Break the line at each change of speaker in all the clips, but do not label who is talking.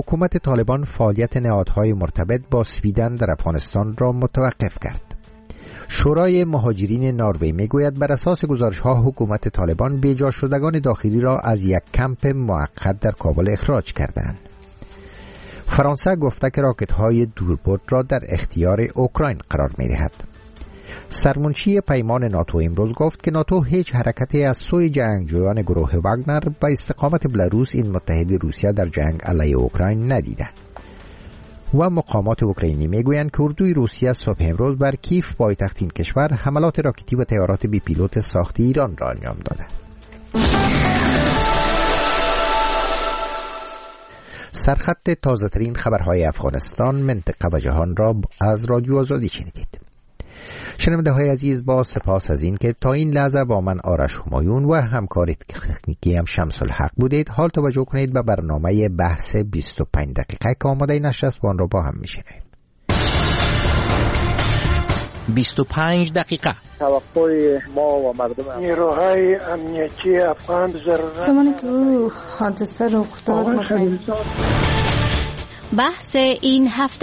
حکومت طالبان فعالیت نهادهای مرتبط با سویدن در افغانستان را متوقف کرد. شورای مهاجرین نروژ میگوید بر اساس گزارش‌ها حکومت طالبان بیجا شدگان داخلی را از یک کمپ موقت در کابل اخراج کردند. فرانسه گفته که راکت‌های دوربرد را در اختیار اوکراین قرار می‌دهد. سرمنشی پیمان ناتو امروز گفت که ناتو هیچ حرکتی از سوی جنگجویان گروه واگنر به استقامت بلاروس این متحد روسیه در جنگ علیه اوکراین ندیده. و مقامات اوکراینی میگویند که اردوی روسیه صبح امروز بر کیف پایتخت این کشور حملات راکتی و طیارات بی پیلوت ساخت ایران را انجام داده. سرخط تازه‌ترین خبرهای افغانستان، منطقه و جهان را از رادیو آزادی شنیدید. شنونده های عزیز، با سپاس از این که تا این لحظه با من آرش همایون و همکار تکنیکی هم شمس الحق بودید. حال توجه کنید به برنامه بحث 25 دقیقه که آماده نشر است و آن را با هم میشنویم.
25 دقیقه
توقع ما و مردم
نیروهای امنیتی افغان ضرورت
زمانی که او حادثه رخ داد.
بحث این هفته.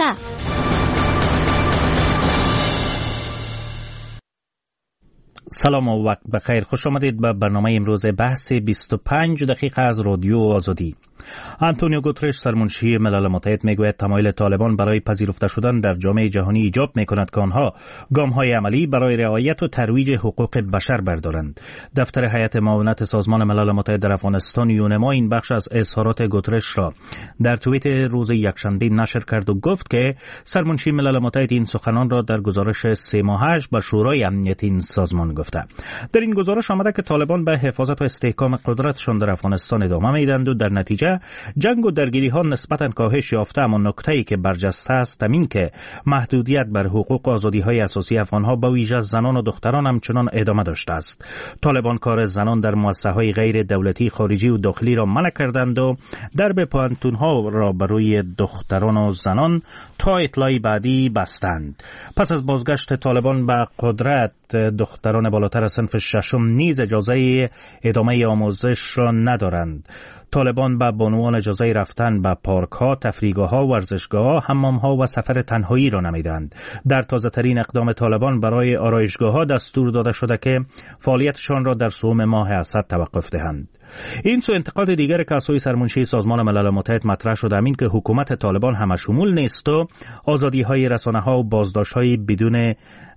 سلام و وقت بخیر. خوش آمدید به برنامه امروز بحث 25 دقیقه از رادیو آزادی. آنتونیو گوترش سرمنشی ملل متحد میگوید تمایل طالبان برای پذیرفته شدن در جامعه جهانی ایجاب میکند که آنها گام‌های عملی برای رعایت و ترویج حقوق بشر بردارند. دفتر هیئت معاونت سازمان ملل متحد در افغانستان یونما این بخش از اظهارات گوترش را در توییت روز یکشنبه نشر کرد و گفت که سرمنشی ملل متحد این سخنان را در گزارش 3 ماهه‌اش به شورای امنیت این سازمان گفته. در این گزارش آمده که طالبان به حفاظت و استحکام قدرتشان در افغانستان ادامه میدند و در نتیجه جنگ و درگیری ها نسبتاً کاهش یافته، اما نکته‌ای که برجسته است این که محدودیت بر حقوق و آزادی‌های اساسی افغان‌ها به ویژه زنان و دختران همچنان ادامه داشته است. طالبان کار زنان در مؤسسه‌های غیر دولتی خارجی و داخلی را منع کردند و درب پانتون‌ها را بر روی دختران و زنان تا اطلاعی بعدی بستند. پس از بازگشت طالبان به قدرت، دختران بالاتر از صنف ششم نیز اجازه ادامه آموزش را ندارند. طالبان به بانوان اجازه رفتن به پارک‌ها، تفریحگاه‌ها، ورزشگاه‌ها، حمام‌ها و سفر تنهایی را نمیدند. در تازه‌ترین اقدام طالبان برای آرایشگاه‌ها دستور داده شده که فعالیتشان را در سوم ماه اسد توقف دهند. این سو انتقاد دیگر که از سوی سرمنشی سازمان ملل متحد مطرح شده این که حکومت طالبان همشمول نیست و آزادی‌های رسانه‌ها و بازداشت‌های بدون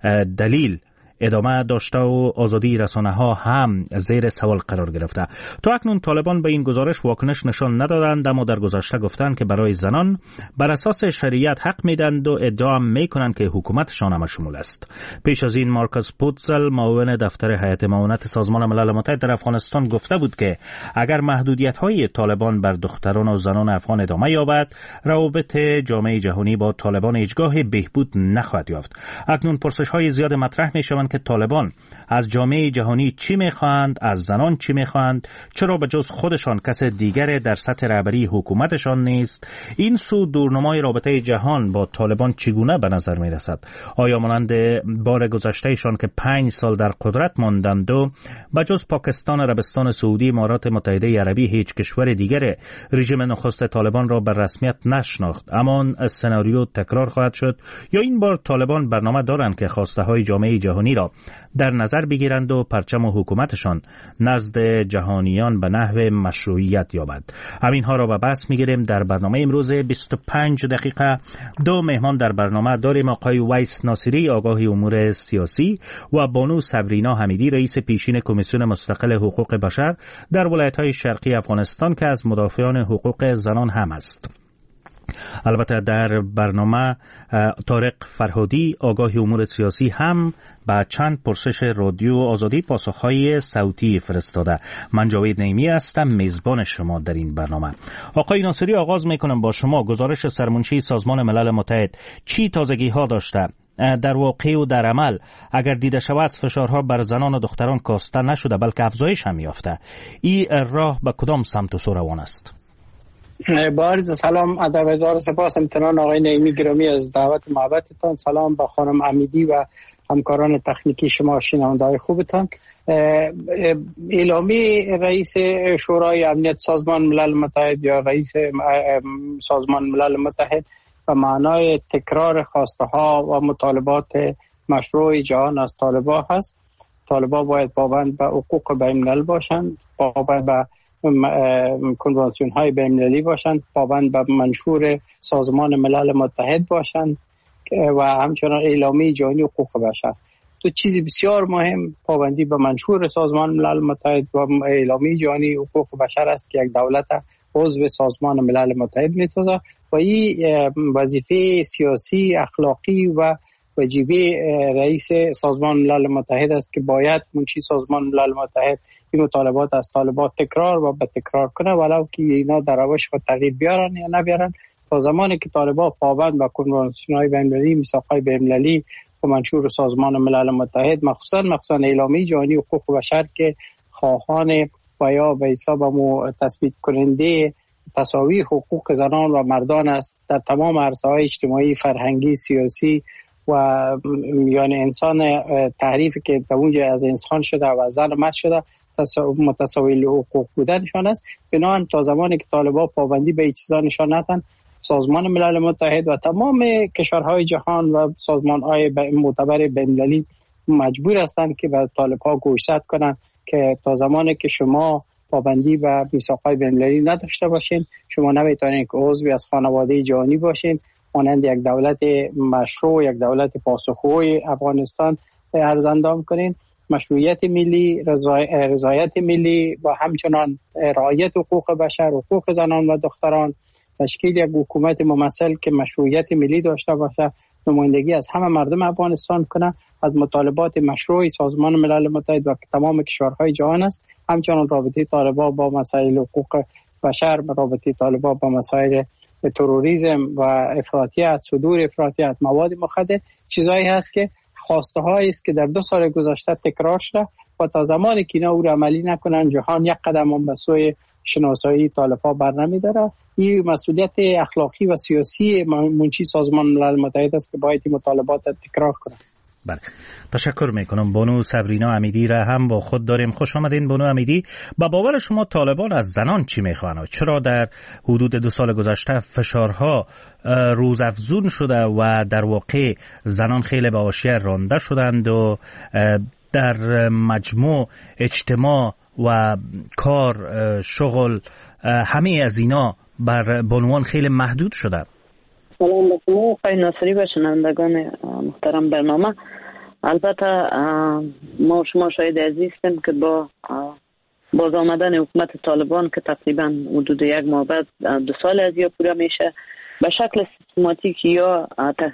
دلیل ادامه داشته و آزادی رسانه ها هم زیر سوال قرار گرفته. تا اکنون طالبان به این گزارش واکنش نشان ندادند، اما در گذشته گفتند که برای زنان بر اساس شریعت حق میدند و ادعا میکنند که حکومتشان هم شمول است. پیش از این مارکوس پوتزل، معاون دفتر هیئت معاونت سازمان ملل متحد در افغانستان، گفته بود که اگر محدودیت های طالبان بر دختران و زنان افغان ادامه یابد، روابط جامعه جهانی با طالبان هیچگاه بهبود نخواهد یافت. اکنون پرسش های زیاد مطرح میشوند که طالبان از جامعه جهانی چی میخواهند، از زنان چی میخواهند، چرا به جز خودشان کس دیگر در سطح رهبری حکومتشان نیست؟ این سو دورنمای رابطه جهان با طالبان چگونه به نظر میرسد؟ آیا مانند بار گذشتهشان که 5 سال در قدرت ماندند و به جز پاکستان، عربستان سعودی، امارات متحده عربی هیچ کشور دیگر رژیم نخست طالبان را به رسمیت نشناخت، اما سناریو تکرار خواهد شد؟ یا این بار طالبان برنامه دارند که خواسته های جامعه جهانی را در نظر بگیرند و پرچم و حکومتشان نزد جهانیان به نحو مشروعیت یابد؟ همین ها را به بحث میگیریم در برنامه امروز 25 دقیقه. 2 مهمان در برنامه داریم: آقای ویس ناصری، آگاه امور سیاسی، و بانو صبرینا حمیدی، رئیس پیشین کمیسیون مستقل حقوق بشر در ولایت‌های شرقی افغانستان که از مدافعان حقوق زنان هم است. البته در برنامه طارق فرهادی، آگاه امور سیاسی، هم با چند پرسش رادیو آزادی پاسخهای صوتی فرستاده. من جاوید نعیمی هستم، میزبان شما در این برنامه. آقای ناصری، آغاز میکنم با شما. گزارش سرمنشی سازمان ملل متحد چی تازگی ها داشته؟ در واقع و در عمل اگر دیده شود فشارها بر زنان و دختران کاسته نشده بلکه افزایش هم یافته. این راه به کدام سمت و سو روان است؟
با عرض سلام، ادب، هزار سپاس امتنان آقای نعیمی گرامی از دعوت محبتتان. سلام با خانم حمیدی و همکاران تکنیکی شما، شنونده‌های خوبتان. اعلامی رئیس شورای امنیت سازمان ملل متحد یا رئیس سازمان ملل متحد به معنای تکرار خواسته ها و مطالبات مشروع جهان از طالبان هست. طالبان باید پابند به حقوق بین‌الملل باشند، پابند به کنوانسیون های بین‌المللی باشند، پابند به منشور سازمان ملل متحد باشند و همچنان اعلامیه جهانی حقوق بشر. دو چیز بسیار مهم پابندی به منشور سازمان ملل متحد و اعلامیه جهانی حقوق بشر است که یک دولت عضو سازمان ملل متحد می‌سازد و این وظیفه سیاسی، اخلاقی و وجیبه رئیس سازمان ملل متحد است که باید منشی سازمان ملل متحد این مطالبات از طالبان تکرار و به تکرار کنه، ولو که اینا در روش و تغییر بیارن یا نبیارن. تا زمانی که طالبان پابند به کنوانسیون‌های بین‌المللی، میثاق‌های بین‌المللی و منشور سازمان ملل متحد، مخصوصاً اعلامیه جهانی حقوق بشر که خواهان و یا به حساب تثبیت کننده تساوی حقوق زنان و مردان است در تمام عرصه‌های اجتماعی، فرهنگی، سیاسی و یعنی انسان تعریفی که در اونجا از انسان شده و از زن مرد شده متساوی حقوق بودنشان است. بنابراین تا زمانی که طالبان پابندی به این چیزا نشان ندهند، سازمان ملل متحد و تمام کشورهای جهان و سازمان‌های معتبر بین‌المللی مجبور هستند که به طالبان گوشزد کنند که تا زمانی که شما پابندی به میثاق‌های بین‌المللی نداشته باشین، شما نمیتونید که عضوی از خانواده جهانی باشین، مانند یک دولت مشروع، یک دولت پاسخگوی افغانستان ارزاندام کنین. مشروعیت ملی، رضایت ملی و همچنان رعایت حقوق بشر، حقوق زنان و دختران، تشکیل یک حکومت ممثل که مشروعیت ملی داشته باشه، نمایندگی از همه مردم افغانستان کنه، از مطالبات مشروع سازمان ملل متحد و تمام کشورهای جهان است. همچنان رابطه طالبان با مسائل حقوق بشر، رابطه طالبان با مسائل تروریسم و افراطیت، صدور افراطیت، مواد مخدر، چیزایی هست که خواسته هایی است که در 2 سال گذشته تکرار شده و تا زمانی که اینا او را عملی نکنن، جهان یک قدم هم به سوی شناسایی طالبان بر نمی‌داره. این مسئولیت اخلاقی و سیاسی منشی سازمان ملل متحد است که باید این مطالبات تکرار کنه.
بله، تشکر میکنم. بانو صبرینا امیدی را هم با خود داریم. خوش آمدین بانو امیدی. با باور شما طالبان از زنان چی میخواهند؟ چرا در حدود 2 سال گذشته فشارها روزافزون شده و در واقع زنان خیلی به حاشیه رانده شدند و در مجموع اجتماع و کار، شغل، همه از اینا بر بانوان خیلی محدود شده؟
سلام به شما آقای ناصری و شنوندگان محترم برنامه. البته ما شما شاهد عزیز هستیم که با باز آمدن حکومت طالبان که تقریبا حدود 1 ماه بعد 2 سال از یا پوره میشه، به شکل سیستماتیک یا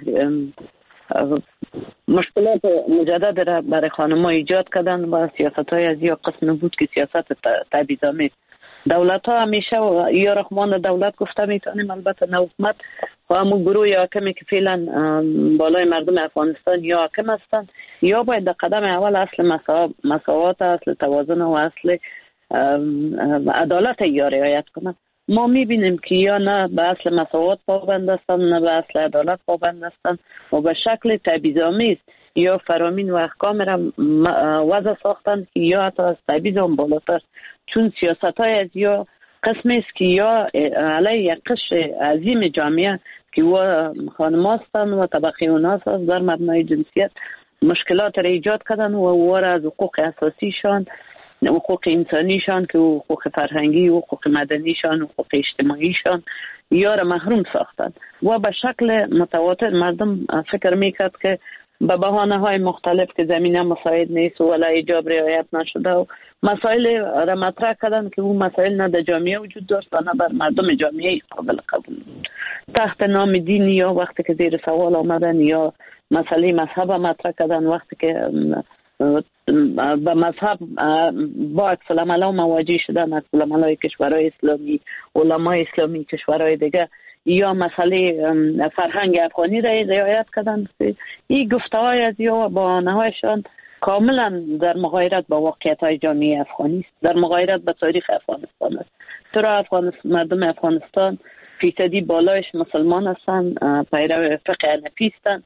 مشکلات مجدد را برای خانم‌ها ایجاد کردن و سیاست‌های از یا قسم بود که سیاست تبعیض‌آمیز. دولت‌ها همیشه یا رحمان دولت گفته میتونیم، البته نه حکومت و همون گروه حاکمی که فعلا بالای مردم افغانستان یا حاکم هستند، یا باید در قدم اول اصل مساوات، اصل توازن و اصل عدالت یا رعایت کنند. ما میبینیم که یا نه به اصل مساوات پابند هستند، نه به اصل عدالت پابند هستند و به شکل تبعیض‌آمیز یا فرامین و احکام را وضع ساختند که یا حتی از تبعیض هم بالاتر، چون سیاست‌های از یا قسمی است که یا علیه یک قشر عظیم جامعه که و خانم هستند و طبقه اوناس هست در مبنای جنسیت مشکلات را ایجاد کردن و را از حقوق اساسیشان، حقوق انسانیشان که حقوق فرهنگی، حقوق مدنیشان، حقوق اجتماعیشان یا را محروم ساختند و به شکل متواتر مردم فکر میکرد که به بهانه‌های مختلف که زمینه مساعد نیست و ولا ایجاب رعایت نشده و مسائل را مطرح کردن که اون مسائل نه در جامعه وجود داشت و نه بر مردم جامعه قابل قبول بود. تحت نام دینی یا وقتی که زیر سوال آمدن یا مسئله مذهب مطرح کردن، وقتی که به مذهب با عکس العمل مواجه شدن، عکس العمل کشورهای اسلامی، علمای اسلامی کشورهای دیگه یا مسئله فرهنگ افغانی را رعایت کردن. این گفته‌های از یا بهانه‌هایشان کاملا در مغایرت با واقعیت‌های جامعه افغانی است، در مغایرت با تاریخ افغانستان است. چرا مردم افغانستان فیصدی بالایش مسلمان هستند، پیرو فقه حنفی هستند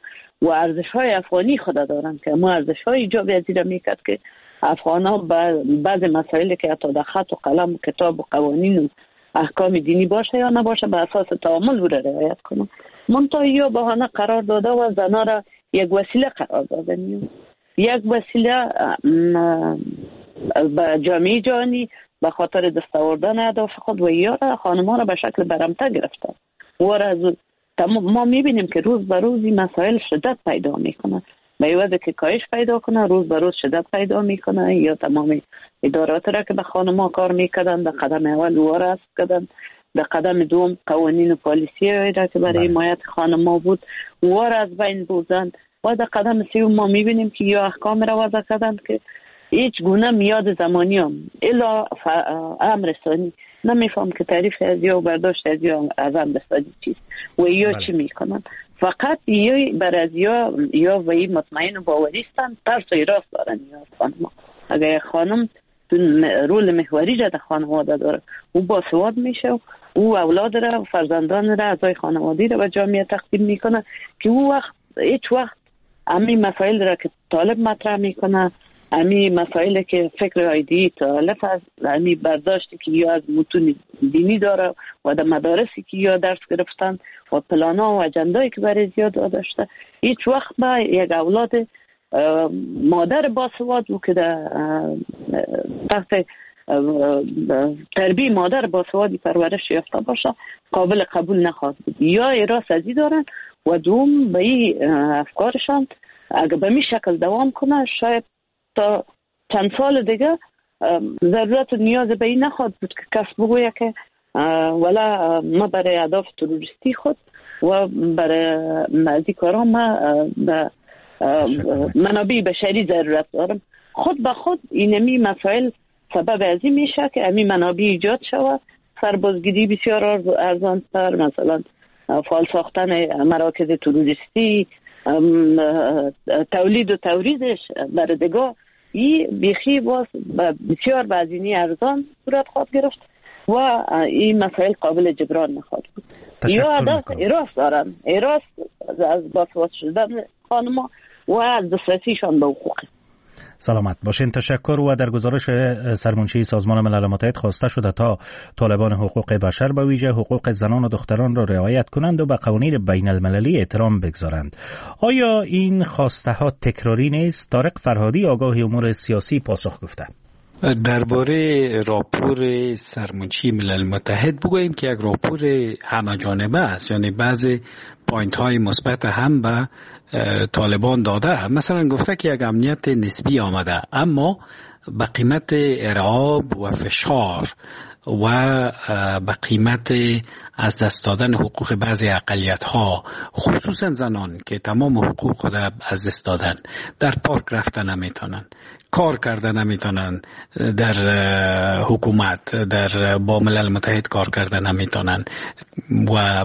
و ارزش‌های افغانی خود دارن که ما ارزش‌های ایجاب ازیره میکرد که افغان‌ها بعض مسائلی که حتی در خط و قلم و کتاب و قوانین و احکام دینی باشه یا نباشه به اساس تعامل رو رعایت کنن. منتها یا بهانه قرار داده و زنا را یک وسیله قرار داده میاد، یک وسیله به جامعه جهانی به خاطر دستاوردن اهداف خود و یا خانم‌ها را به شکل برمته گرفتن. ما میبینیم که روز به روز این مسائل شدت پیدا میکنه، به عوض که کاهش پیدا کنه روز به روز شدت پیدا میکنه. یا تمام ادارات را که به خانم‌ها کار میکردن در قدم اول وارد کردن، در قدم دوم قوانین و پالیسی را که برای حمایت خانم‌ها بود وارد از بین بردن و در قدم سوم ما میبینیم که یا احکام را وضع کردن که هیچ گونه میاد زمانی هم الا امر ثانی نمیفهم که تعریف از یا برداشت از یا از امر ثانی چیست و یا چی میکنن. فقط یا بر از یا و این مطمئن و باوریستن ترس و ایراس دارن یا خانم. اگر خانم رول محوری را در خانواده داره او باسواد میشه، او اولاد را فرزندان را اعضای خانوادگی را به جامعه تقدیم میکنه که او هیچ وقت همین مسائل را که طالب مطرح میکنه، همین مسائل که فکر ایدی طالب از همین برداشتی که یا از متون دینی داره و در مدارسی که یا درس گرفتن و پلانا و اجندایی که برای زیاد داشته، هیچ وقت به یک اولاد مادر باسواد و که در تحت تربیه مادر باسوادی پرورش یافته باشه قابل قبول نخواهد بود. یا ایراس ازی دارن و دوم به این افکارشان اگر به می شکل دوام کنه شاید تا چند سال دیگه ضرورت و نیاز به این نخواهد بود که کس بگویه که ولا ما برای اهداف تروریستی خود و برای مزی کارا ما به منابع بشری ضرورت دارم. خود به خود اینمی مسائل سبب ازی میشه که امی منابع ایجاد شود، سربازگیری بسیار ارزان تر، مثلا فعال ساختن مراکز تروریستی، تولید و توریدش بردگاه، این بیخی باز بسیار بازینی ارزان صورت خواهد گرفت و این مسائل قابل جبران نخواهد بود. یا عدد ایراس دارن، ایراس از باسواد شدن خانما و از دسترسیشان به حقوق.
سلامت باشین. تشکر. و در گزارش سرمنشی سازمان ملل متحد خواسته شده تا طالبان حقوق بشر به ویژه حقوق زنان و دختران را رعایت کنند و به قوانین بین المللی احترام بگذارند. آیا این خواسته ها تکراری نیست؟ طارق فرهادی آگاه امور سیاسی پاسخ گفته.
درباره راپور سرمنشی ملل متحد بگوییم که یک راپور همه جانبه است، یعنی بعضی پوینت های مثبت هم به طالبان داده. مثلا گفته که یک امنیت نسبی آمده اما به قیمت ارعاب و فشار و به قیمت از دست دادن حقوق بعضی اقلیت ها، خصوصا زنان که تمام حقوق خود از دست دادن، در پارک رفتن نمیتونن، کار کردن نمیتونن، در حکومت در با ملل متحد کار کردن نمیتونن و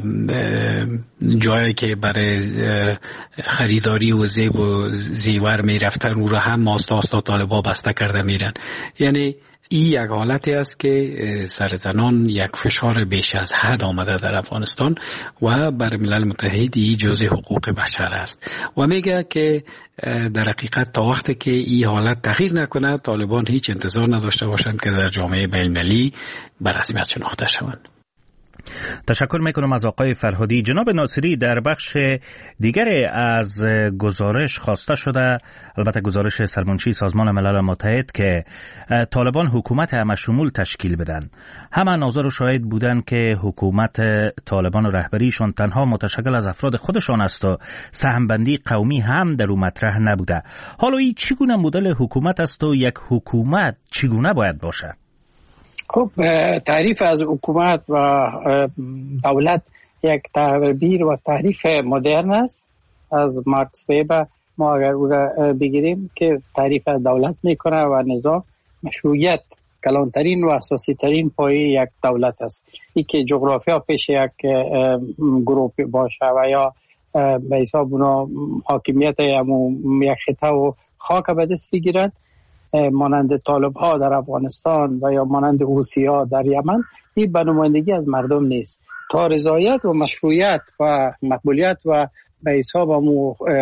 جایی که برای خریداری و زیب و زیور میرفتن او را هم آستا طالبا بسته کرده میرن. یعنی این یک حالتی است که سر زنان یک فشار بیش از حد آمده در افغانستان و بر ملل متحد این جزء حقوق بشر است و میگه که در حقیقت تا وقتی که این حالت تغییر نکنه طالبان هیچ انتظار نداشته باشند که در جامعه بین المللی به رسمیت شناخته شوند.
تشکر میکنم از آقای فرهادی. جناب ناصری، در بخش دیگر از گزارش خواسته شده، البته گزارش سرمنشی سازمان ملل متحد، که طالبان حکومت همه شمول تشکیل بدن. همه ناظر و شاهد بودن که حکومت طالبان و رهبریشون تنها متشکل از افراد خودشان است و سهمبندی قومی هم در او مطرح نبوده. حالا این چگونه مدل حکومت است و یک حکومت چگونه باید باشه؟
خب تعریف از حکومت و دولت یک تعبیر و تعریف مدرن است از مارکس وبر. ما اگر او را بگیریم که تعریف از دولت میکنه و نظام مشروعیت کلانترین و اساسی ترین پایه یک دولت است. این که جغرافیا پیش یک گروه باشه و یا به حساب اونا حاکمیت یک خطه و خاک به دست بگیرند مانند طالب ها در افغانستان و یا مانند حوثی ها در یمن، این به نمایندگی از مردم نیست. تا رضایت و مشروعیت و مقبولیت و به حساب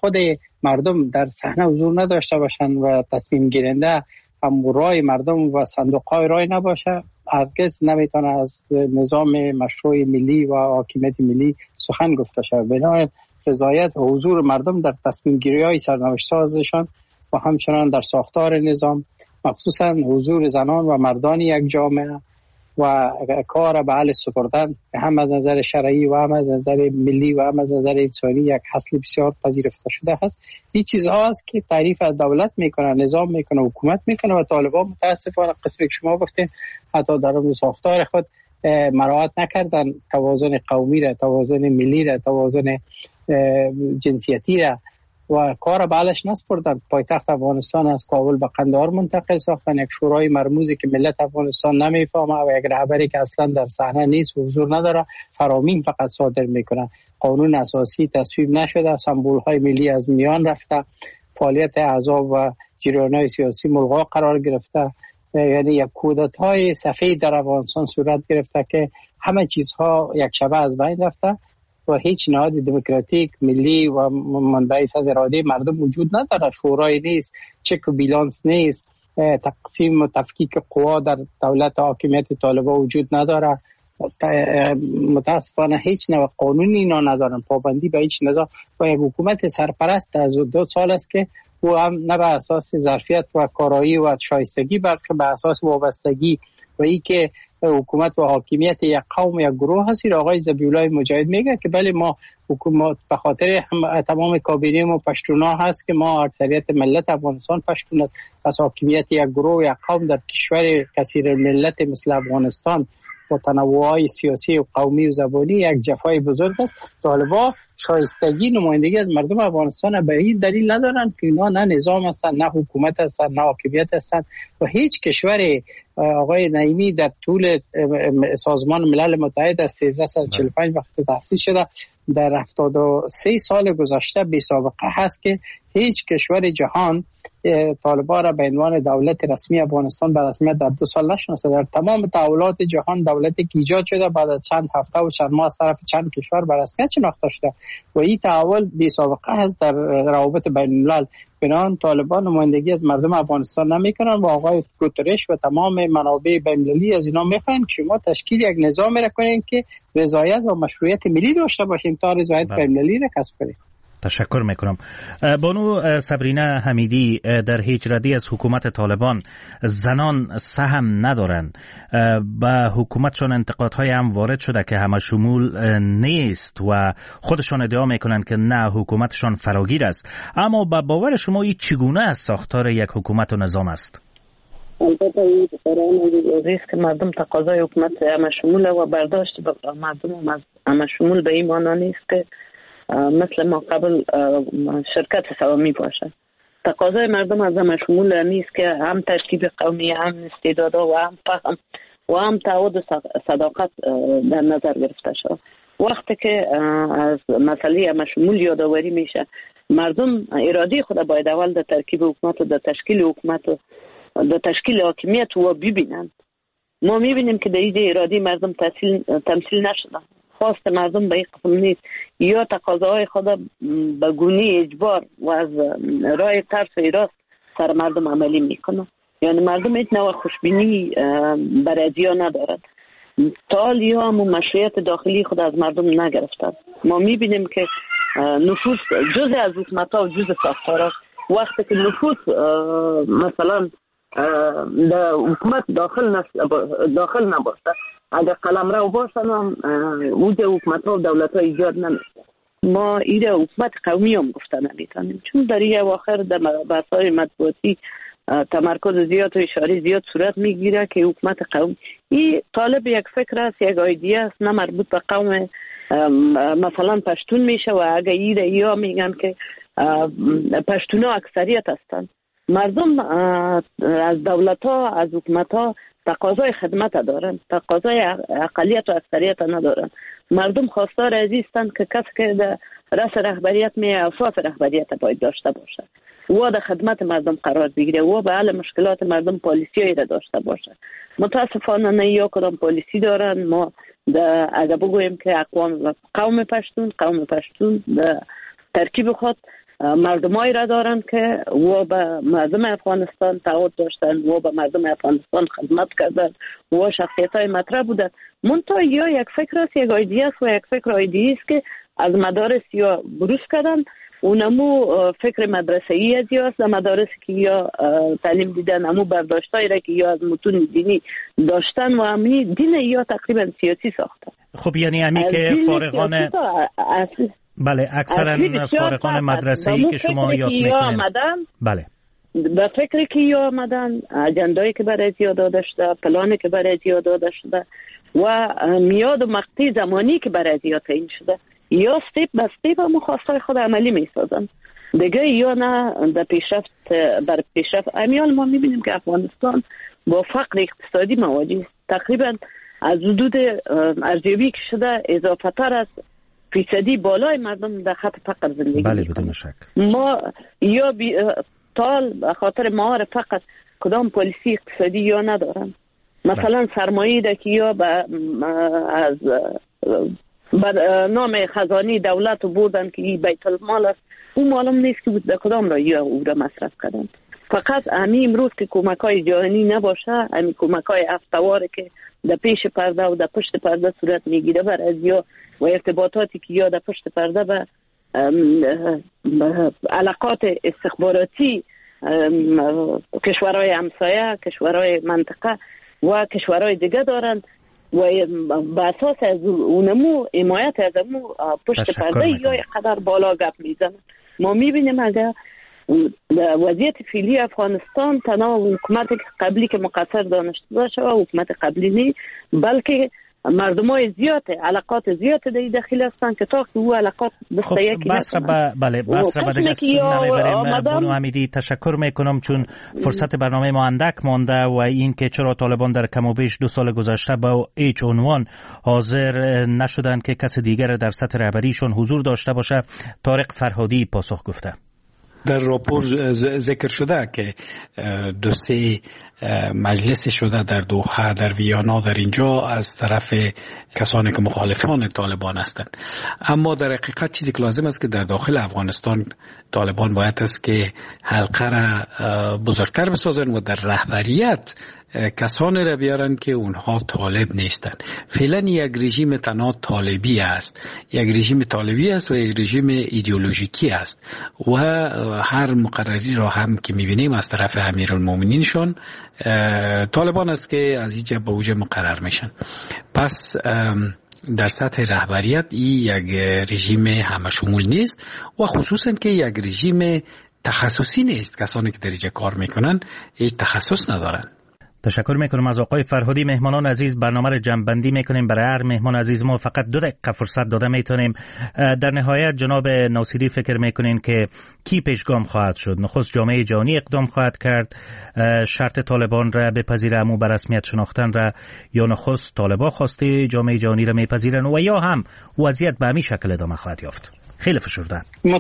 خود مردم در صحنه حضور نداشته باشند و تصمیم گیرنده هم رای مردم و صندوق‌های رای نباشه، هرگز نمیتونه از نظام مشروع ملی و حاکمیت ملی سخن گفته شود. بنابراین رضایت و حضور مردم در تصمیم گیری‌های سرنوشت سازشان و همچنان در ساختار نظام، مخصوصا حضور زنان و مردان یک جامعه و کار به اهل سپردن هم از نظر شرعی و هم از نظر ملی و هم از نظر انسانی یک اصل بسیار پذیرفته شده است. این چیزها است که تعریف از دولت میکنه، نظام میکنه، حکومت میکنه و طالبان متاسفانه قسمی که شما گفتین حتی در اون ساختار خود مراعات نکردن توازن قومی را، توازن ملی را، توازن جنسیتی را و کار بالش نسپردن. پایتخت افغانستان از کابل به قندهار منتقل ساختن، یک شورای مرموزی که ملت افغانستان نمیفهمه و یک رهبری که اصلا در صحنه نیست و حضور نداره، فرامین فقط صادر میکنه. قانون اساسی تصویب نشده، سمبول های ملی از میان رفته، فعالیت احزاب و جریان‌های سیاسی ملغا قرار گرفته. یعنی یک کودتای سفید در افغانستان صورت گرفته که همه چیزها یک شبه از بین رفته و هیچ نهاد دموکراتیک ملی و منبعث از اراده مردم وجود نداره. شورای نیست، چک و بیلانس نیست، تقسیم و تفکیک قوا در دولت حاکمیت طالبان وجود نداره. متاسفانه هیچ نوع قانونی اینا ندارن، پابندی به هیچ نظام و یک حکومت سرپرست از 2 سال است که او هم نه به اساس ظرفیت و کارایی و شایستگی بلکه به اساس وابستگی و ای که حکومت و حاکمیت یک قوم یک گروه هست. آقای ذبیحالله مجاهد میگه که بله ما حکومت به خاطر تمام کابینه ما پشتونا هست که ما اکثریت ملت افغانستان پشتون است، پس حاکمیت یک گروه یک قوم در کشور کثیر ملت مثل افغانستان با تنوعات سیاسی و قومی و زبانی یک جفای بزرگ است. طالبان شایستگی نمایندگی از مردم افغانستان به این دلیل ندارن که اینا نه نظام هستن، نه حکومت هستن، نه حاکمیت هستن و هیچ کشور آقای نعیمی در طول سازمان ملل متحد از 1345 وقتی تأسیس شده در 73 سال گذشته بی سابقه هست که هیچ کشور جهان طالبان را به عنوان دولت رسمی افغانستان به رسمیت در 2 سال نشناسه. در تمام تحولات جهان دولتی که ایجاد شده بعد از چند هفته و چند ماه از طرف چند کشور به رسمیت شناخته شده و این تحول بی سابقه است در روابط بین الملل. بنابراین طالبان نمایندگی از مردم افغانستان نمیکنن و آقای گوترش و تمام منابع بین‌المللی از اینا میخواین که شما تشکیل یک نظامی را کنین که رضایت و مشروعیت ملی داشته باشین تا رضایت بین‌المللی را کسب کنین.
تشکر میکنم. بانو صبرینه حمیدی، در هیچ ردی از حکومت طالبان زنان سهم ندارند. به حکومتشان انتقادهای هم وارد شده که همه شمول نیست و خودشان ادعا میکنند که نه حکومتشان فراگیر است. اما به باور شما این چگونه از ساختار یک حکومت و نظام است؟
البته این قرآن که مردم تقاضای حکومت همه شمول و برداشت مردم از همه شمول به این معنا نیست که مثل ما قبل شرکت سوامی باشه. تقاضای مردم از همه شمول نیست که هم ترکیب قومی، هم استعدادها و هم فهم و هم تعهد و صداقت در نظر گرفته شد. وقتی که از مسئله همه شمول یادآوری میشه، مردم اراده خود باید اول در ترکیب حکومت و در تشکیل حکومت و در تشکیل حاکمیت و ببینند. ما میبینیم که در این اراده مردم تمثیل نشده. خواست مردم به این قسم نیست، یا تقاضاهای خود به گونه اجبار و از راه ترس و ایراست سر مردم عملی میکنه. یعنی مردم هیچ نوع خوشبینی برای ادعا ندارد. تا حالی هم مشروعیت داخلی خود از مردم نگرفتن. ما میبینیم که نفوذ جزء از حکومت‌ها و جزء ساختارها، وقتی که نفوذ مثلا در حکومت داخل نباشه، اگر قلمرو باشن هم وجود حکومت ها و دولت ها ایجاد نمیشه. ما ایره حکومت قومی هم گفته نمیتونیم، چون در این اواخر در بحث های مطبوعاتی تمرکز زیاد و اشاره زیاد صورت میگیره که حکومت قومی این طالب یک فکر است، یک ایده است، نه مربوط به قوم مثلا پشتون میشه و اگر ایره یا میگن که پشتون ها اکثریت هستند. مردم از دولت ها، از حکومت ها تقاضای خدمت دارن، تقاضای اقلیت و اکثریت ندارن. مردم خواستار عزیزند که کسی که در رأس رهبریت می اساس رهبریت باید داشته باشه و در خدمت مردم قرار بگیره و به حل مشکلات مردم پالیسیایی را داشته باشه. متاسفانه نه یا کدام پالیسی دارن. ما اگر بگوییم که قوم پشتون در ترکیب خود مردمایی را دارن که و به مردم افغانستان تعهد داشتن و به مردم افغانستان خدمت کردن و شخصیت‌های مطرح بودن. منتها یا یک فکر است، یک ایده است و یک فکر ایده است که از مدارس یا بروز کردن. اونمو فکر مدرسه‌ای از یا است، مدارس که یا تعلیم دیدن امو برداشتایی را که یا از متون دینی داشتن و امی دین یا تقریبا سیاسی ساختن.
خب یعنی امی که فارغان بله اکثرا فارغان مدرسه‌ای که شما یاد میکنین بله
به فکری که یا آمدن، اجندایی که برای زیاد داده شده، پلانی که برای زیاد داده شده و میاد و مقطع زمانی که برای زیاد تعیین شده یا استیپ به استیپ مخواستای خود عملی میسازن دیگه. یا نه در پیشرفت بر پیشرفت امیال ما میبینیم که افغانستان با فقر اقتصادی مواجه است. تقریبا از حدود ارزیابی که شده اضافه تر از فیصدی بالای مردم در خط فقر زندگی
بله بدون شک. ما
یا تال به خاطر معارف فقط کدام پالیسی اقتصادی یا ندارن. مثلا سرمایه ده که یا از نام خزانه دولت بردن که این بیت المال است، اون معلوم نیست که در کدام را یا او را مصرف کردن. فقط همین امروز که کمک‌های جهانی نباشه، همین کمک‌های هفته‌واره که در پیش پرده و در پشت پرده صورت میگیره بر از یا و ارتباطاتی که یا در پشت پرده به علاقات استخباراتی کشورهای همسایه، کشورهای منطقه و کشورهای دیگه دارن و به اساس از اونمو حمایت از اونمو پشت پرده یا قدر بالا گپ میزنن. ما میبینیم اگر وضعیت فعلی افغانستان تنها حکومت قبلی که مقصر دانسته باشه و حکومت قبلی نی، بلکه مردمای زیاد علاقات زیاد در داخل هستن که تا که او علاقات
خب بس را دیگه نمیبریم. بانو حمیدی تشکر میکنم چون فرصت برنامه ما اندک مانده و این که چرا طالبان در کم و بیش 2 سال گذشته با هیچ عنوان حاضر نشدن که کس دیگر در سطح رهبریشون حضور داشته باشه. طارق فرهادی پاسخ گفته.
در راپور ذکر شده که 2-3 مجلس شده در دوحه، در ویانا، در اینجا از طرف کسانی که مخالفان طالبان هستند. اما در حقیقت چیزی که لازم است که در داخل افغانستان طالبان باید است که حلقه را بزرگتر بسازن و در رهبریت کسانی را بیارن که اونها طالب نیستند. فعلا یک رژیم تنها طالبی است، یک رژیم طالبی است و یک رژیم ایدئولوژیکی است و هر مقرری را هم که میبینیم از طرف امیرالمومنینشون طالبان است که از اینجا به اونجا مقرر میشن. پس در سطح رهبریت این یک رژیم همه شمول نیست و خصوصا که یک رژیم تخصصی نیست. کسانی که در اینجا کار میکنن هیچ تخصص ندارن.
تشکر میکنم از آقای فرهادی. مهمانان عزیز، برنامه را جمع‌بندی میکنیم. برای هر مهمان عزیز ما فقط 2 دقیقه فرصت داده میتونیم. در نهایت جناب ناصری فکر میکنین که کی پیشگام خواهد شد؟ نخست جامعه جهانی اقدام خواهد کرد شرط طالبان را بپذیره امو به رسمیت شناختن را، یا نخست طالبان خواسته جامعه جهانی را میپذیرن و یا هم وضعیت به همین شکل ادامه خواهد یافت؟ خیلی فشرده.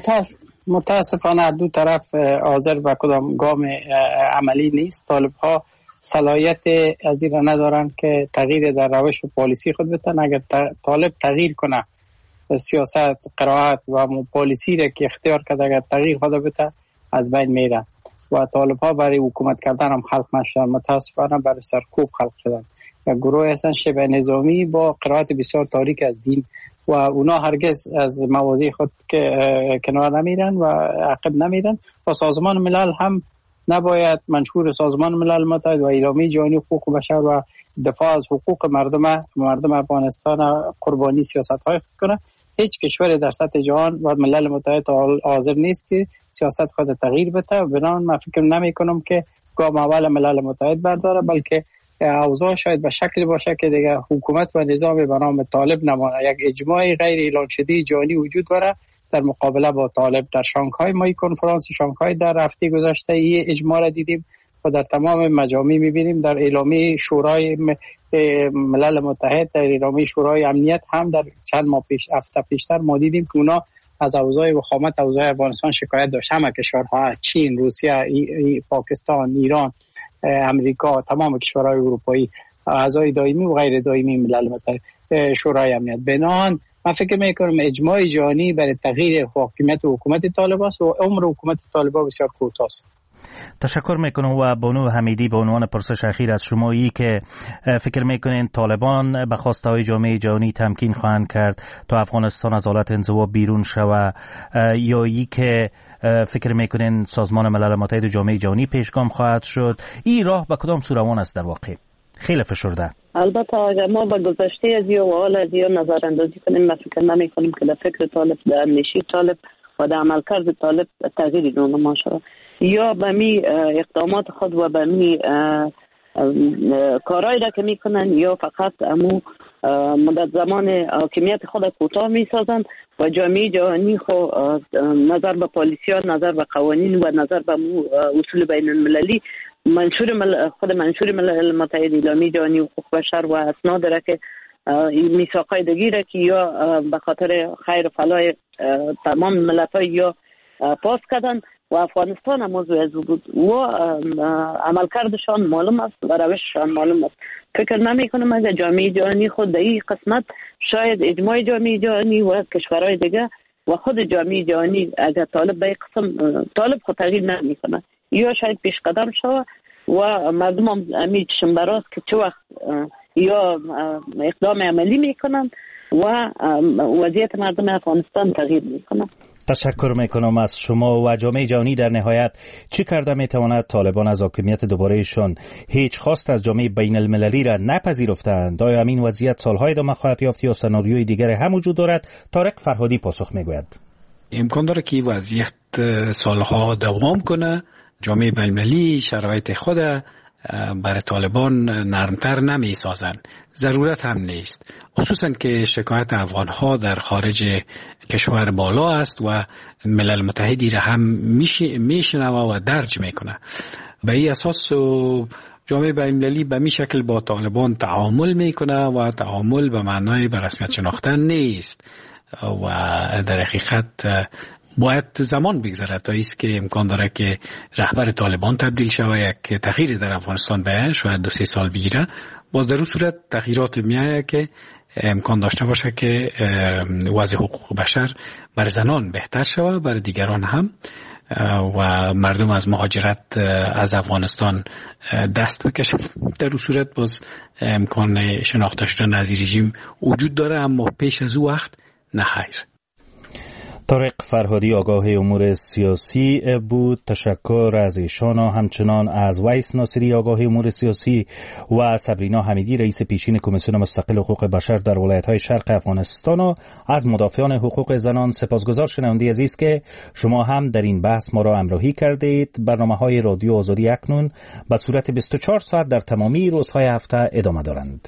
متاسفانه دو طرف حاضر به کدام گام عملی نیست. طالب‌ها صلاحیت از این را ندارن که تغییر در روش و پالیسی خود بتن. اگر طالب تغییر کنه سیاست، قرائت و پالیسی را که اختیار کرده، اگر تغییر خود بتن از بین میره و طالب ها برای حکومت کردن هم خلق نشدن، متاسفانه برای سرکوب خلق شدن و گروه هستن شبه نظامی با قرائت بسیار تاریک از دین و اونا هرگز از مواضع خود که کنار نمیرن و عقب نمیرن و سازمان ملل هم نباید منشور سازمان ملل متحد و اعلامیه جهانی حقوق بشر و دفاع از حقوق مردم افغانستان قربانی سیاست‌های کنه. هیچ کشوری در سطح جهان و ملل متحد حاضر نیست که سیاست خود تغییر بده. بنابراین من فکر نمی‌کنم که گام اول ملل متحد برداره، بلکه اوضاع شاید به شکلی باشه که دیگه حکومت و نظام به نام طالب نمانه. یک اجماع غیر اعلان شده جهانی وجود داره در مقابله با طالب. در شانگهای ما کنفرانس شانگهای در هفته گذشته این اجماع را دیدیم و در تمام مجامع می‌بینیم. در اعلامیه شورای ملل متحد، در اعلامیه شورای امنیت هم در چند ماه هفته پیشتر ما دیدیم که اونا از اوضاع وخامت اوضاع افغانستان شکایت داشت. همه کشورها، چین، روسیه، پاکستان، ایران، امریکا، تمام کشورهای اروپایی، اعضای دائمی و غیر دائمی ملل متحد، شورای امنیت. بنابراین من فکر میکنم اجماع جهانی برای تغییر حاکمیت و حکومت طالبان است و عمر حکومت طالبان بسیار کوتاه است.
تشکر میکنم. و بانو حمیدی به عنوان پرسش اخیر از شمایی که فکر میکنین طالبان به خواسته های جامعه جهانی تمکین خواهند کرد تا افغانستان از حالت انزوا بیرون شود، یا ای که فکر میکنین سازمان ملل متحد و جامعه جهانی پیشگام خواهد شد، این راه به کدام سو روان است در واقع؟ خیلی فشرده.
البته اگر ما به گذشته از یا و حال از یا نظر اندازی کنیم، من فکر نمی کنیم که در فکر طالب، در اندیشه طالب و در عملکرد طالب تغییری رونما شود. یا به می اقدامات خود و به می کارهایی را که میکنن یا فقط امو مدت زمان حاکمیت خود کوتاه میسازند و جامعه جهانی خود نظر به پالیسیان، نظر به قوانین و نظر به اصول بین المللی خود منشور ملل متحد، اعلامیه جهانی حقوق بشر و اسناد را که میثاقای دیگر که یا به خاطر خیر و فلاح تمام ملت‌ها یا پاس کردن و افغانستان هم موضوع از بود و عملکردشان معلوم است و روششان معلوم است. فکر نمی کنم اگر جامعه جهانی خود در این قسمت، شاید اجماع جامعه جهانی و کشورهای دیگه و خود جامعه جهانی اگر طالب به این قسم طالب خود تغییر نمی کنه یا شاید پیش قدم شود و مردم هم امید شنبراست که چه وقت یا اقدام عملی میکنن و وضعیت مردم افغانستان تغییر میکنه.
تشکر میکنم از شما. و جامعه جهانی در نهایت چی کرده میتواند طالبان از حاکمیت دوبارهشان هیچ خواست از جامعه بین المللی را نپذیرفتند؟ آیا همین وضعیت سالهای ادامه خواهد یافت یا سناریوی دیگر هم وجود دارد؟ طارق فرهادی پاسخ میگوید.
امکان داره که وضعیت سالها دوام کنه. جامعه بین المللی شرایط خود برای طالبان نرمتر نمی سازن، ضرورت هم نیست، خصوصا که شکایت افغانها در خارج کشور بالا است و ملل متحدی را هم میشنوه و درج میکنه. به این اساس جامعه بین المللی به می شکل با طالبان تعامل میکنه و تعامل به معنای به رسمیت شناختن نیست و در حقیقت باید زمان بگذره تا ایست که امکان داره که رهبر طالبان تبدیل شود، یک تغییر در افغانستان بیاید، شاید 2-3 سال بگیره. باز در اون صورت تغییرات میآید که امکان داشته باشه که وضع حقوق بشر بر زنان بهتر شود، بر دیگران هم، و مردم از مهاجرت از افغانستان دست بکشن. در اون صورت باز امکان شناخته شدن از رژیم وجود داره، اما پیش از او وقت نه خیر.
طارق فرهادی آگاه امور سیاسی بود. تشکر از ایشان، همچنان از ویس ناصری آگاه امور سیاسی و صبرینا حمیدی رئیس پیشین کمیسیون مستقل حقوق بشر در ولایت‌های شرق افغانستان و از مدافعان حقوق زنان. سپاسگزار شنونده عزیز که شما هم در این بحث ما را همراهی کردید. برنامه‌های رادیو آزادی اکنون به صورت 24 ساعت در تمامی روزهای هفته ادامه دارند.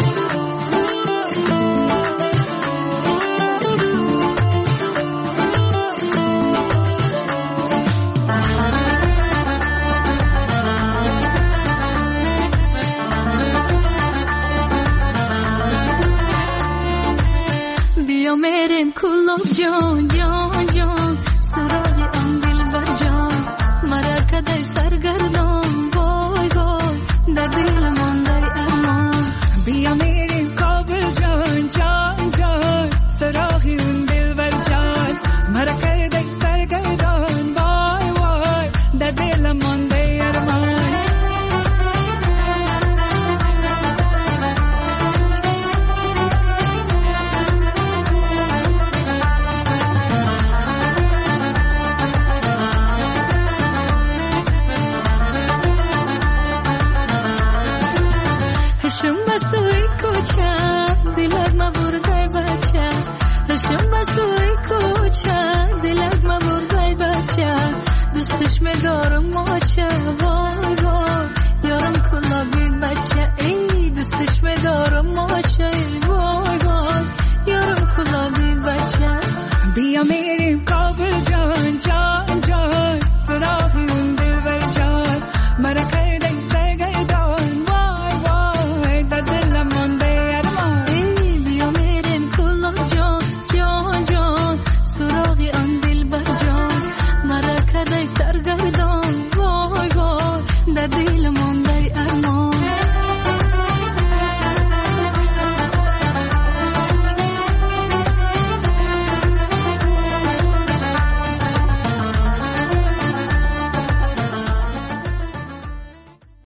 میریم کلوب جان جان جان سراغ آن دلبر جان مرا کدای سرگردان وای وای در دل مانده ارمان. بیا میریم کابل جان جان جان سراغ اون دلبر جان مرا کدای سرگردان وای وای در دل مانده ارمان. دوستش می‌دارم ماچه وای وای یارم کلابی بچه ای دوستش می‌دارم ماچه وای وای یارم کلابی بچه. بیا میریم کابل جان جان جان سراغ اون دلبر جان مرا کردی سرگردان وای وای در دلم مانده ارمان. بیا میریم کلاب جان جان جان سراغ آن دلبر جان مرا کردی سرگردان وای وای در دل مانده ارمان.